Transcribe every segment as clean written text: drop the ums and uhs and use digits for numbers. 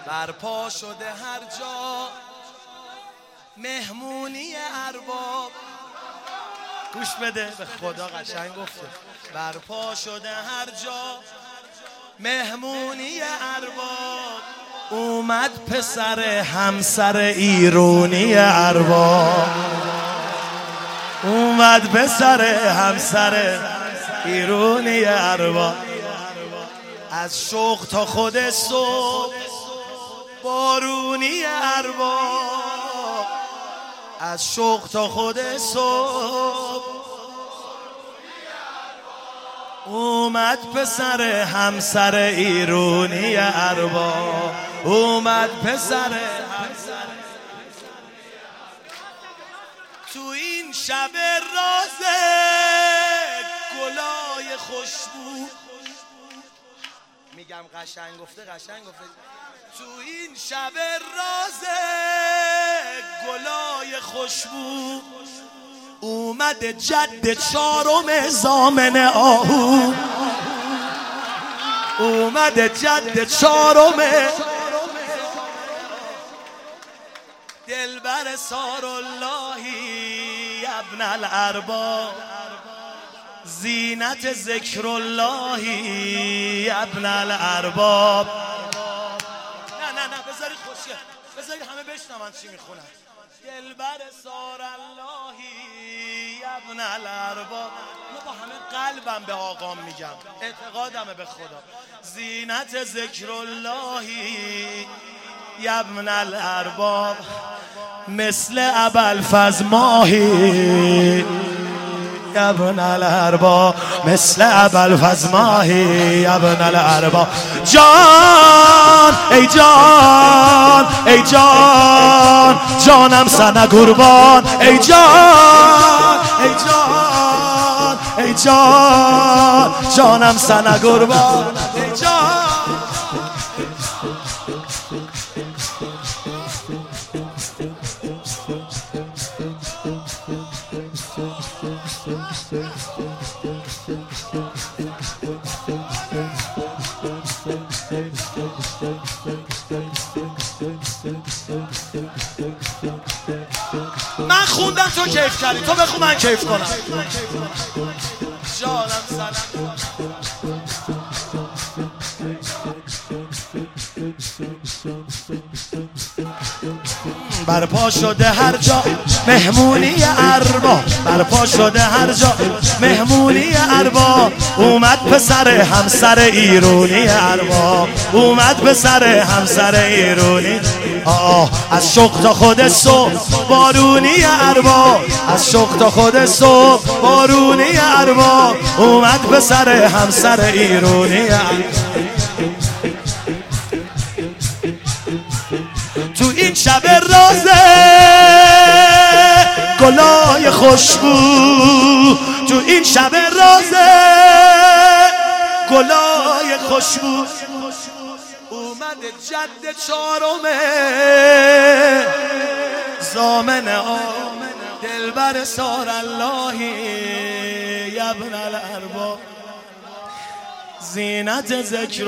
برپا شده هر جا مهمونی ارباب. گوش بده به خدا قشنگ گفته. برپا شده هر جا مهمونی ارباب. اومد پسر همسر ایرونی ارباب. اومد پسر همسر ایرونی ارباب. از شوق تا خود صبح بارونی ارباب. از شوق تا خود صبح اومد پسر همسر ایرونی ارباب. اومد پسر همسر. تو این شب راز گلای خوشبو. میگم قشنگ گفته قشنگ گفته. تو این شب راز گلای خوشبو اومده جد چارم زامن آهو. اومده جد چارم دلبر ساراللهی ابن الارباب. زینت ذکر اللهی ابن الارباب. نه بذارید خوشگل، بذارید همه بشنون چی میخونن. دلبر ساراللهی ابن الارباب. من با همه قلبم به آقام میگم، اعتقادمه به خدا. زینت ذکر اللهی ابن الارباب. مثل ابوالفضل ماهی ابن الارباب. مثل ابوالفضل ماهی ابن الارباب. جان ای جان ای جان جانم سنه قربان. ای جان ای جان ای جان جانم سنه قربان. ای جان. من خوندم تو کیف کردی، تو بخون من کیف کنم. جانم سلام. برپا شده هر جا مهمونی ارباب. برپا شده هر جا مهمونی ارباب. اومد پسر همسر ایرونی ارباب. اومد پسر همسر ایرونی. از شوق تا خود صبح بارونی ارباب. از شوق تا خود صبح بارونی ارباب. اومد پسر همسر ایرونی ارباب. تو این شب راز گلای خوشبو. تو این شب راز گلای خوشبو اومده جد چارم زامن دلبر ساراللهی ابن الارباب. زینت ذکر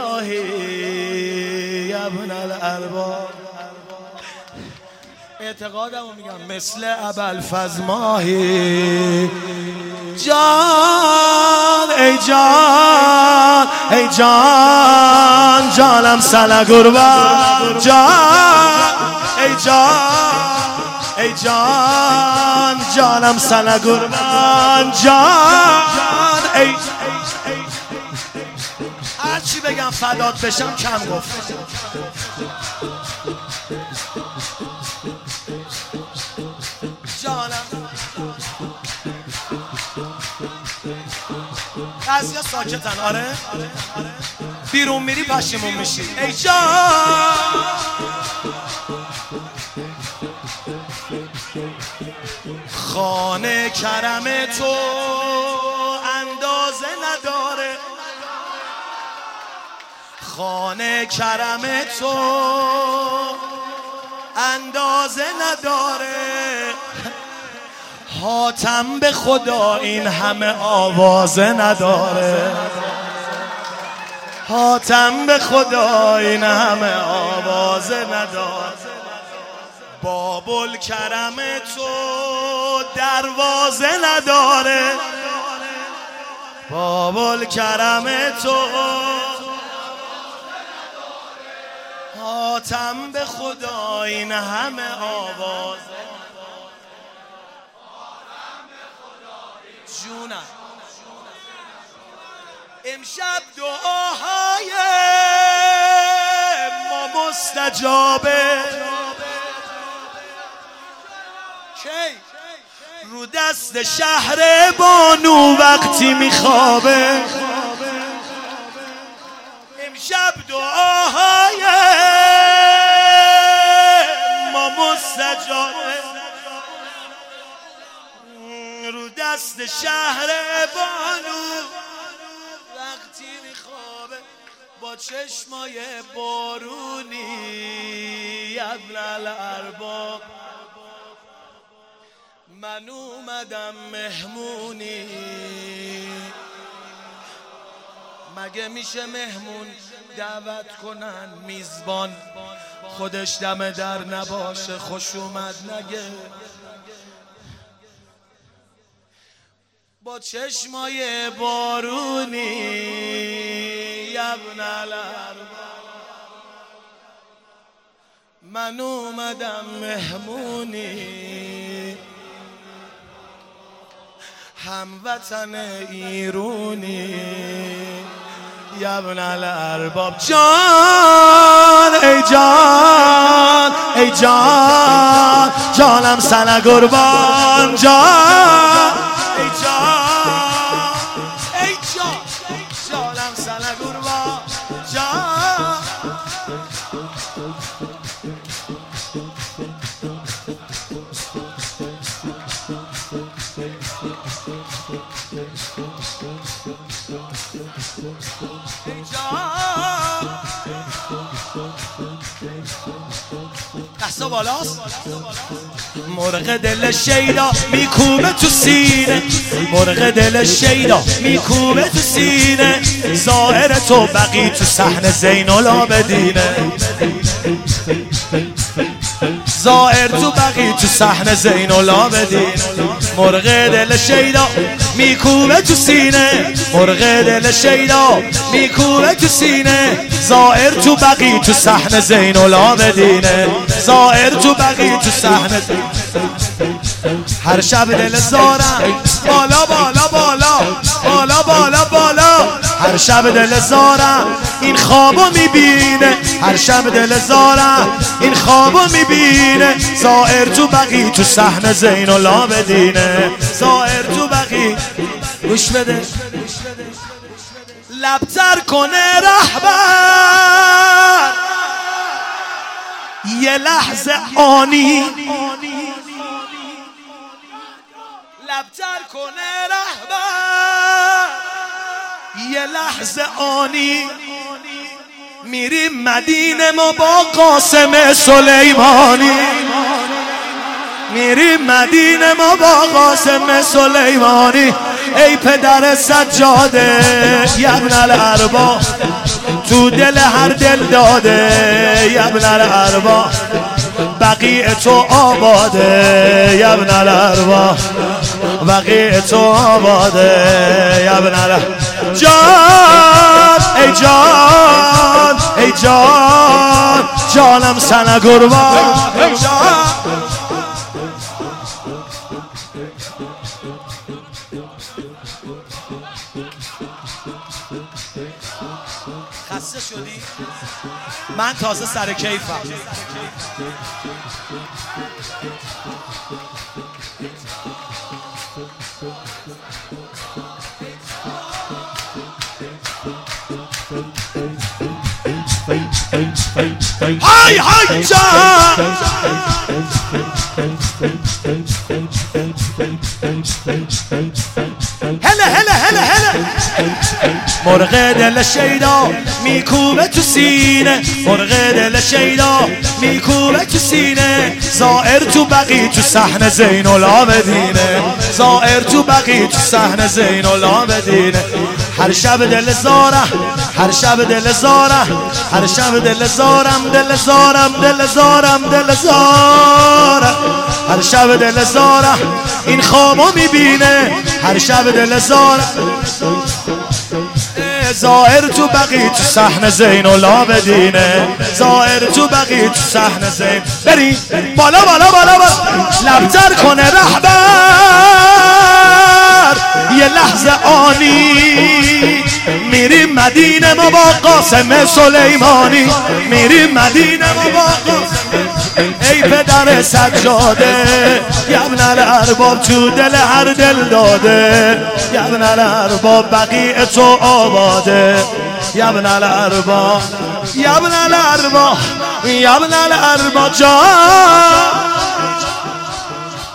اللهی ابن الارباب. اعتقادمو میگم مثل ابوالفضل ماهی. جان ای جان ای جان جانم سنه قربان. جان ای جان ای جان جانم سنه قربان. جان ای هر چی بگم فدات بشم کم گفت. جانم بعضیا ساکتن. آره بیرون میری پشیمون میشی. ای جان خانه کرم تو اندازه نداره. خانه کرم تو اندازه نداره. حاتم به خدا این همه آوازه نداره. حاتم به خدا این همه آواز ندار. بابل کرم تو دروازه نداره، بابل کرم تو. حاتم به خدا این همه آواز جونم. امشب دعاهای ما مستجابه، رو دست شهر بانو وقتی میخوابه. امشب دعاهای ما مستجابه، رو دست شهر بانو وقتی میخوابه. با چشمای بارونی ابن الارباب من اومدم مهمونی. مگه میشه مهمون دعوت کنن میزبان خودش دم در نباشه خوش اومد نگه؟ با چشمای بارونی ابن الارباب من اومدم مهمونی. هموطن ایرونی ابن الارباب. جان ای جان ای جان جانم سنه قربان. جان ای جان ای جان جانم سنه قربان. جان دستا بالاست. مرغ دل شیدا میکوبه تو سینه، مرغ دل شیدا میکوبه تو سینه. ظاهر تو بقی تو صحن زین العابدینه، ظاهر تو بقی تو صحن زین العابدینه. مرغ دل شیدا میکوبه تو سینه، مرغ دل شیدا میکوبه تو سینه. ظاهر تو بقی تو صحن زین العابدینه، ظاهر تو بقی تو صحن. هر شب دل زارم بالا بالا بالا بالا بالا بالا. هر شب دل زارم این خوابو میبینه، هر شب دل زارم این خوابو میبینه. ظاهر تو بقی تو صحن زین العابدینه، ظاهر تو بقی. گوش بده لبتر کنه رهبر یه لحظه آنی، لبتر کنه رهبر یه لحظه آنی. میریم مدینه ما با قاسم سلیمانی، میریم مدینه ما با قاسم سلیمانی. ای پدر سجاده ابن الارباب تو دل هر دل داده ابن الارباب. بقیع تو آباده ابن الارباب، بقیع تو آباده ابن الارباب. جان ای جان ای جان جانم سنه قربان. خسته شدی؟ من تازه سر کیفم. های های جان هله هله هله هله. مرغ دل شیدا میکوبه تو سینه، مرغ دل شیدا میکوبه تو سینه. ظاهر تو بقی تو صحن زین العابدینه، ظاهر تو بقی تو صحن زین العابدینه. هر شب دل زارم، هر شب دل زارم، هر شب دل زارم، دل زارم، دل زارم، دل زارم، هر شب دل زارم این خوابو میبینه، هر شب دل زارم زائر تو بقی تو صحن زین العابدینه، زائر تو بقی تو صحن زین. بریم بالا بالا بالا بالا لبتر کنه رهبر یه لحظه آنی، میریم مدینه ما با قاسم سلیمانی، میریم مدینه ما با قاسم. ای پدر سجاده یبن الارباب تو دل هر دل داده، یبن الارباب بقیع تو آباده، یبن الارباب، یبن الارباب، یبن الارباب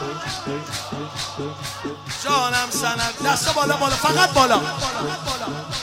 جانم سند. دست بالا بالا فقط بالا.